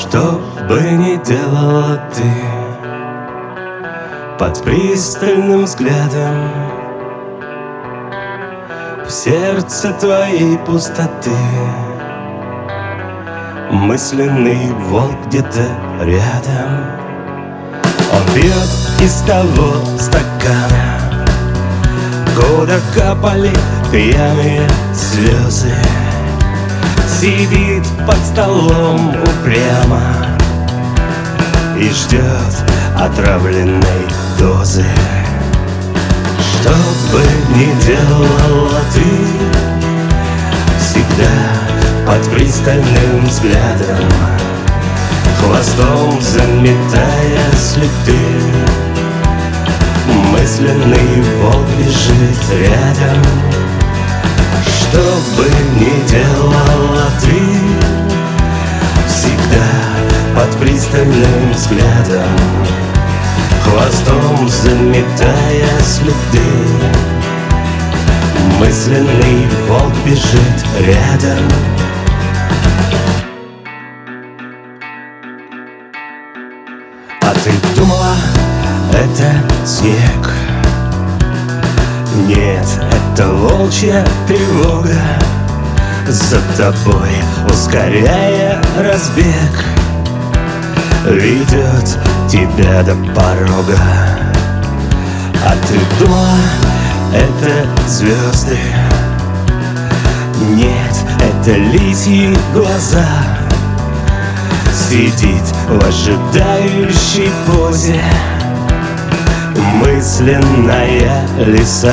Что бы ни делала ты, под пристальным взглядом в сердце твоей пустоты мысленный волк где-то рядом. Он пьет из того стакана, куда капали пьяные слезы. Сидит под столом упрямо и ждет отравленной дозы. Что бы ни делала ты, всегда под пристальным взглядом, хвостом заметая следы. Мысленный волк бежит рядом. Что бы ни делала ты, всегда под пристальным взглядом, хвостом заметая следы. Мысленный волк бежит рядом. А ты думала, это снег? Нет, это волчья тревога за тобой, ускоряя разбег, ведет тебя до порога. А ты думала, это звезды? Нет, это лисьи глаза. Сидит в ожидающей позе мысленная лиса.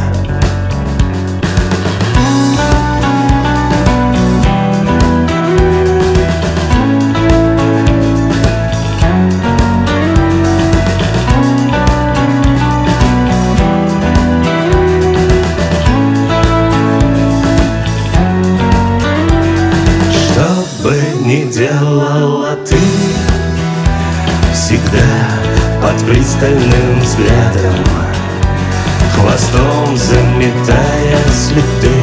Что бы ни делала ты, всегда под пристальным взглядом, хвостом заметая следы.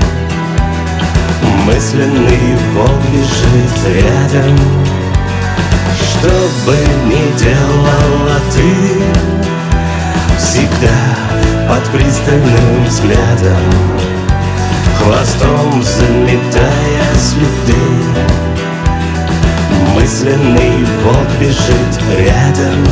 Мысленный волк бежит рядом. Что бы ни делала ты, всегда под пристальным взглядом, хвостом заметая следы. Мысленный волк бежит рядом.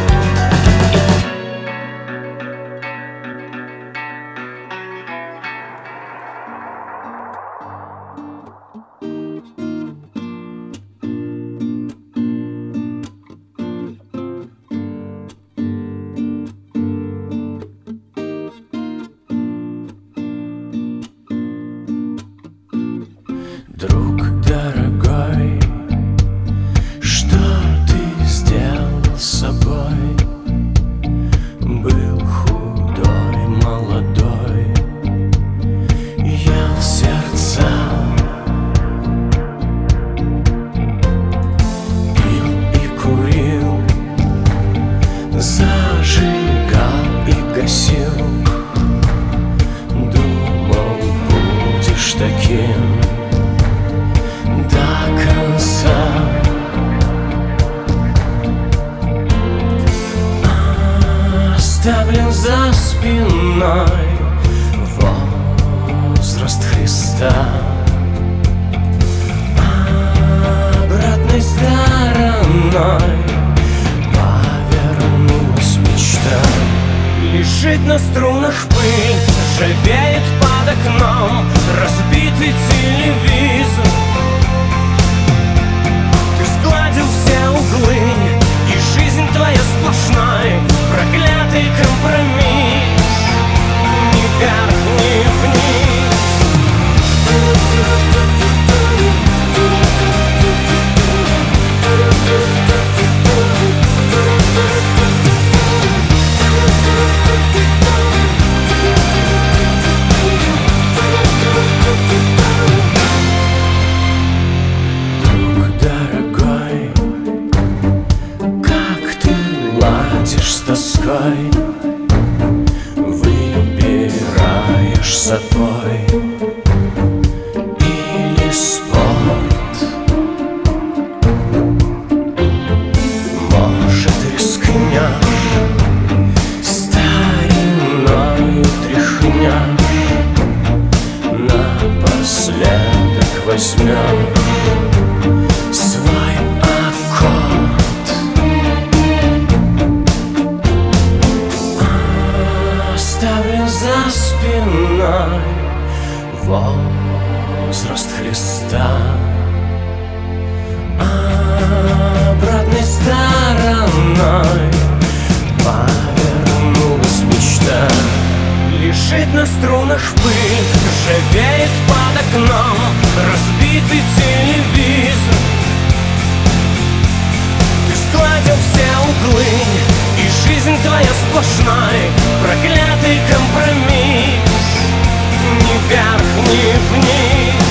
Друг дорогой, что ты сделал с собой? Был худой, молодой, ел сердца, пил и курил, зажигал и гасил. Думал, будешь таким до конца. Оставлен за спиной возраст Христа. Обратной стороной повернулась мечта. Лежит на струнах пыль, ржавеет под окном разбитый телевизор. Ты сгладил все углы, и жизнь твоя сплошной проклятый компромисс. Ни вверх, ни вниз. возьмем свой аккорд. Оставлю за спиной возраст Христа, обратной стороной повернулась мечта. Лежит на струнах пыль, ржавеет под окном разбитый телевизор. Ты сгладил все углы, и жизнь твоя сплошной проклятый компромисс. Ни вверх, ни вниз.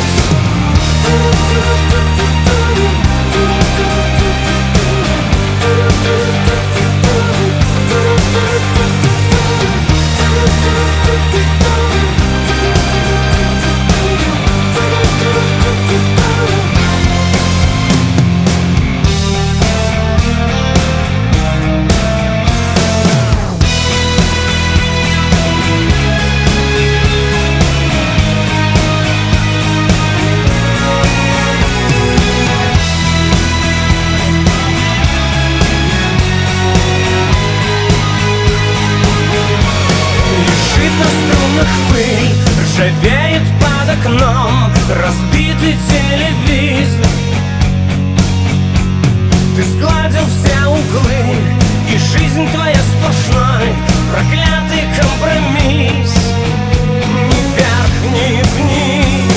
Пыль ржавеет под окном разбитый телевизор. Ты сгладил все углы, и жизнь твоя сплошной проклятый компромисс. Ни вверх, ни вниз.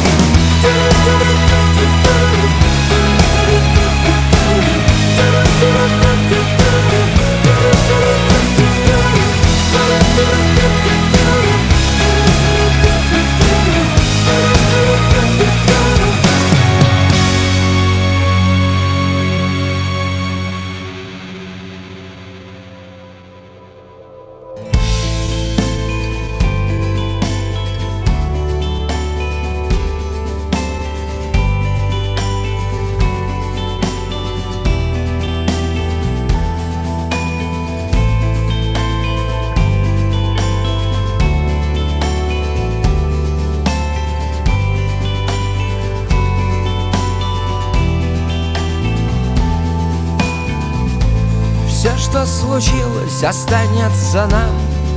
Все, что случилось, останется нам.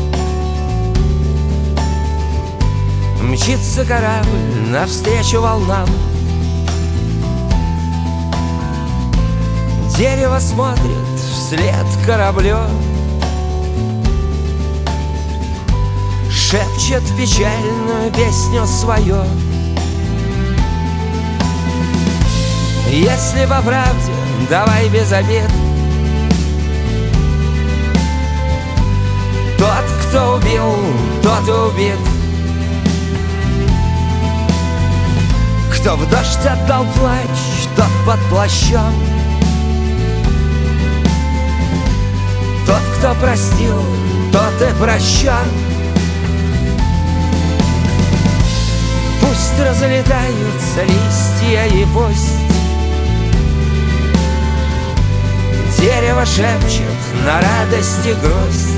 Мчится корабль навстречу волнам. Дерево смотрит вслед кораблю, шепчет печальную песню свою. Если по правде, давай без обид. Тот, кто убил, тот и убит. Кто в дождь отдал плач, тот под плащом. Тот, кто простил, тот и прощен. Пусть разлетаются листья и пусть дерево шепчет на радость и грусть.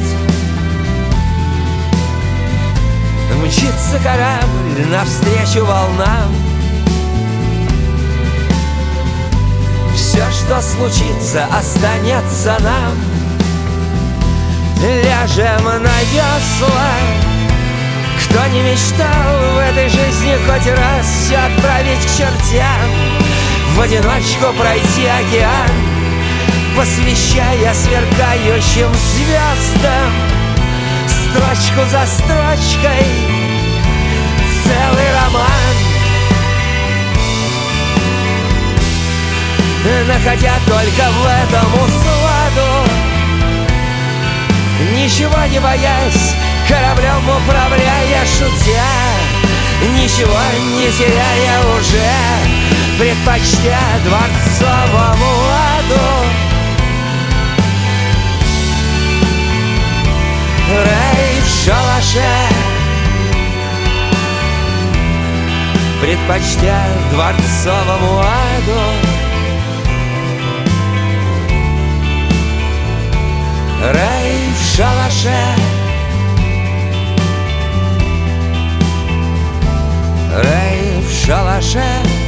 Мчится корабль навстречу волнам. Все, что случится, останется нам. Ляжем на весла. Кто не мечтал в этой жизни хоть раз все отправить к чертям, в одиночку пройти океан, посвящая сверкающим звездам, строчку за строчкой целый роман, находя только в этом усладу, ничего не боясь, кораблем управляя, шутя, ничего не теряя уже, предпочтя дворцовому ладу. Рай в шалаше, предпочтя дворцовому аду. Рай в шалаше, рай в шалаше.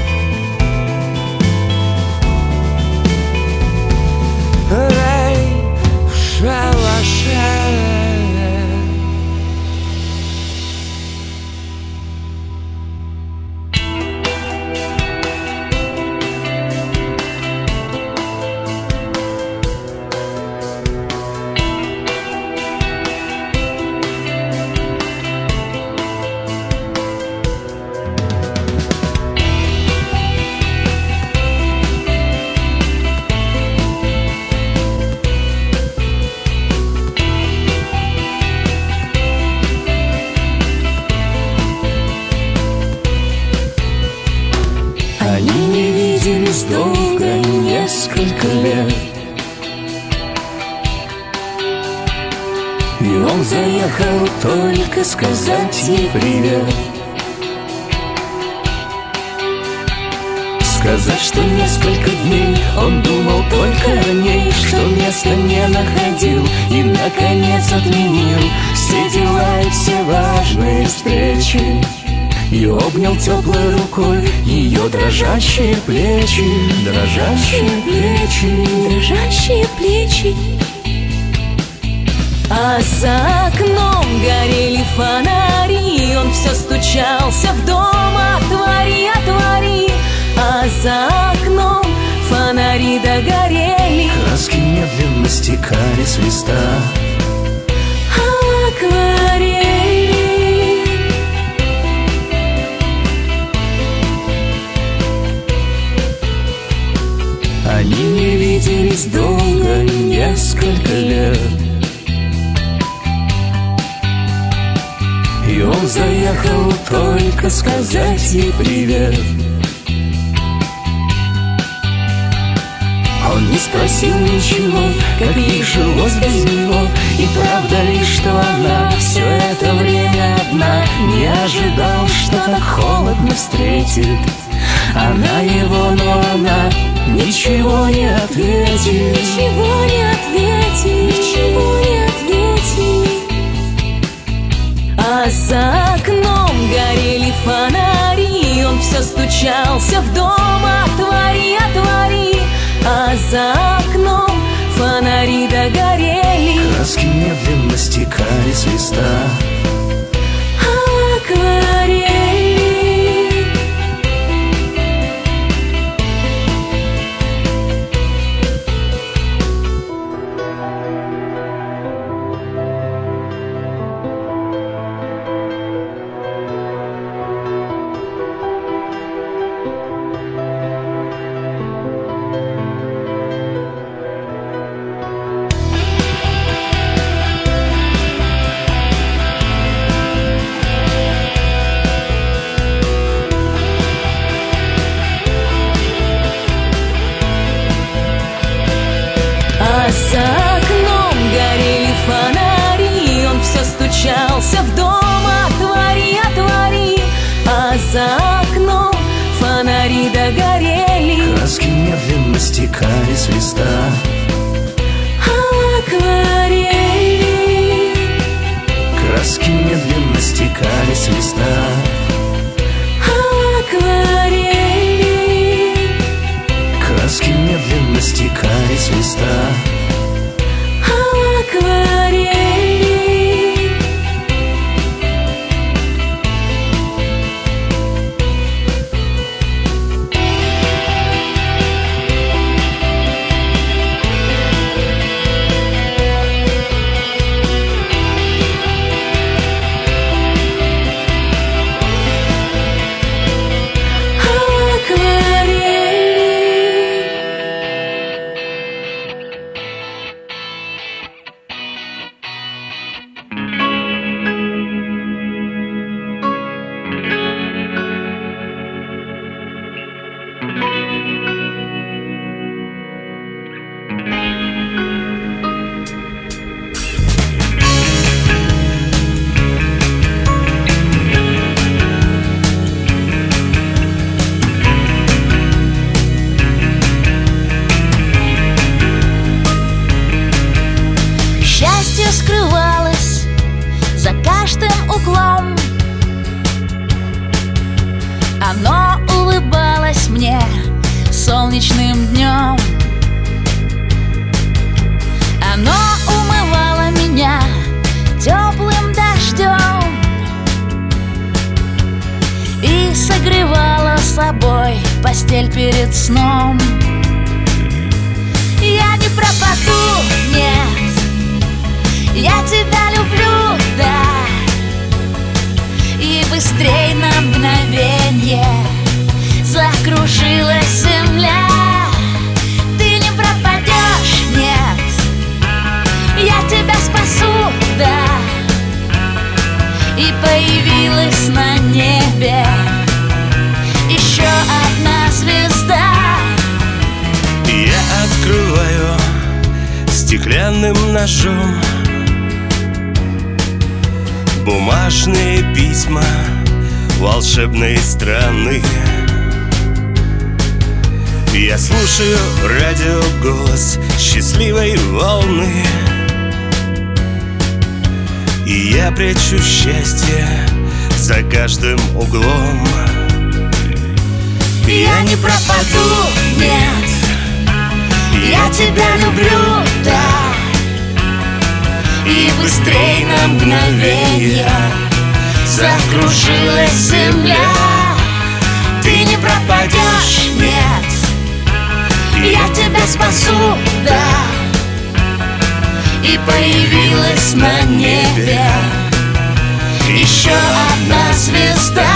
долго, несколько лет. И он заехал только сказать ей привет. Сказать, что несколько дней он думал только о ней, что места не находил и, наконец, отменил все дела и все важные встречи. И обнял теплой рукой ее дрожащие плечи, дрожащие плечи, дрожащие плечи. А за окном горели фонари, он все стучался в дом: отвори, отвори. А за окном фонари догорели, краски медленно стекали с листа акварели. Они не виделись долго, несколько лет. И он заехал только сказать ей привет. Он не спросил ничего, как ей жилось без него. И правда ли, что она все это время одна? Не ожидал, что так холодно встретит она его, но она ничего не ответит. Ничего не ответит, ничего не ответит. А за окном горели фонари, он все стучался в дом: отвори, отвори. А за окном фонари догорели, краски медленно стекали с листа акварели. А за окном горели фонари, он все стучался в дом: отвори, отвори. А за окном фонари догорели, краски медленно стекали с листа акварели. краски медленно стекали с листа акварели. краски медленно стекали с листа акварели. Скрывалась за каждым углом. Оно улыбалось мне солнечным днем. Оно умывало меня теплым дождем и согревало собой постель перед сном. Я не пропаду, нет, я тебя люблю, да. И быстрей на мгновенье закружилась земля. Ты не пропадешь, нет, я тебя спасу, да. И появилась на небе еще одна звезда. стеклянным ножом. Бумажные письма волшебной страны. Я слушаю радиоголос счастливой волны, и я прячу счастье за каждым углом. Я не пропаду, нет, я тебя люблю, да. И быстрей на мгновенье закружилась земля. Ты не пропадешь, нет, я тебя спасу, да. И появилась на небе еще одна звезда.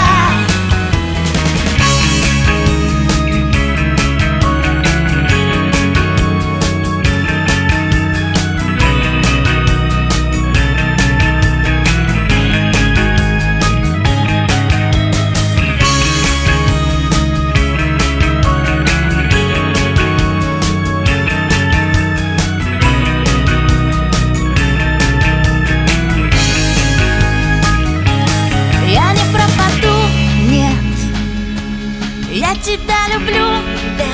Я тебя люблю, да.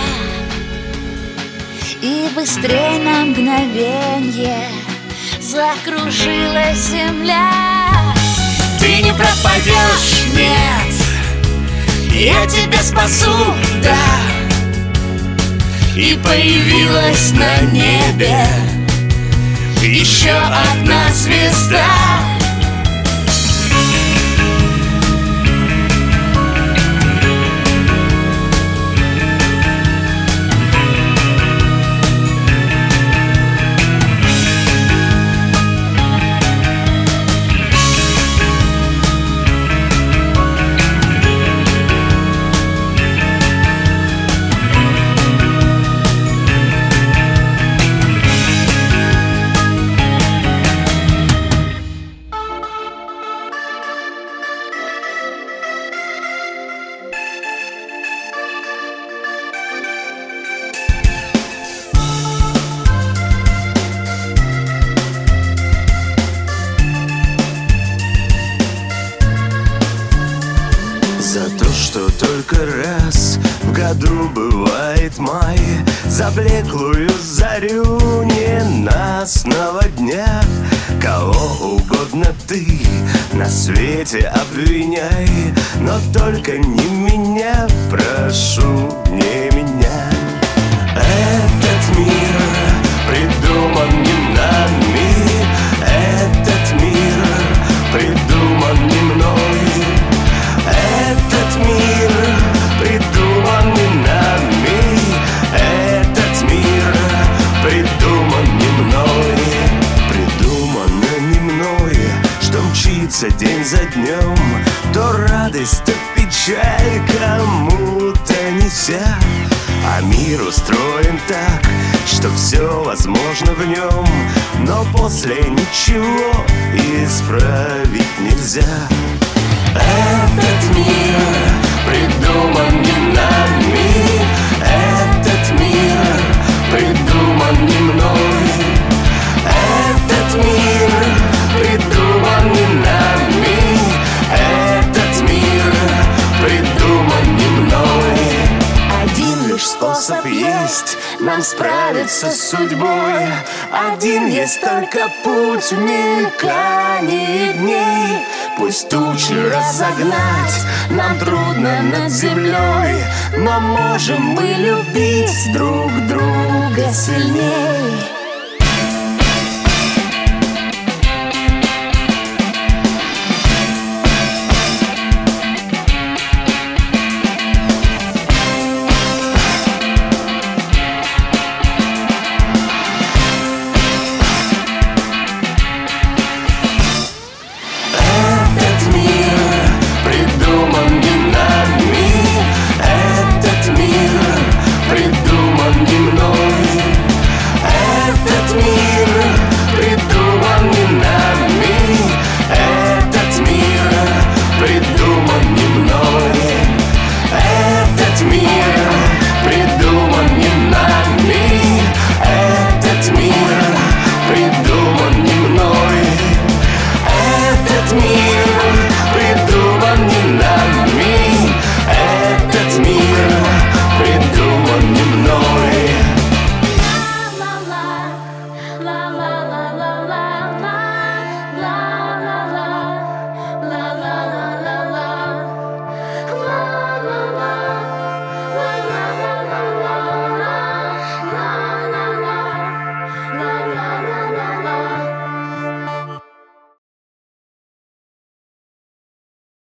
И быстрей на мгновенье закружилась земля. Ты не пропадешь, нет, я тебя спасу, да. И появилась на небе еще одна звезда. За то, что только раз в году бывает май, за блеклую зарю ненастного дня. Кого угодно ты на свете обвиняй, но только не меня, прошу, не меня. Этот мир придуман не нами, этот мир придуман не мной. Этот мир придуман не нами, этот мир придуман не мной. Придумано не мной, что мчится день за днем, то радость, то печаль кому-то неся. А мир устроен так, что все возможно в нем, но после ничего исправить нельзя. Этот мир придуман не нами, этот мир придуман не мной. Этот мир придуман не нами, этот мир придуман не мной. Один лишь способ есть нам справиться с судьбой, один есть только путь в мелькании дней. Пусть тучи разогнать нам трудно над землей, но можем мы любить друг друга сильней.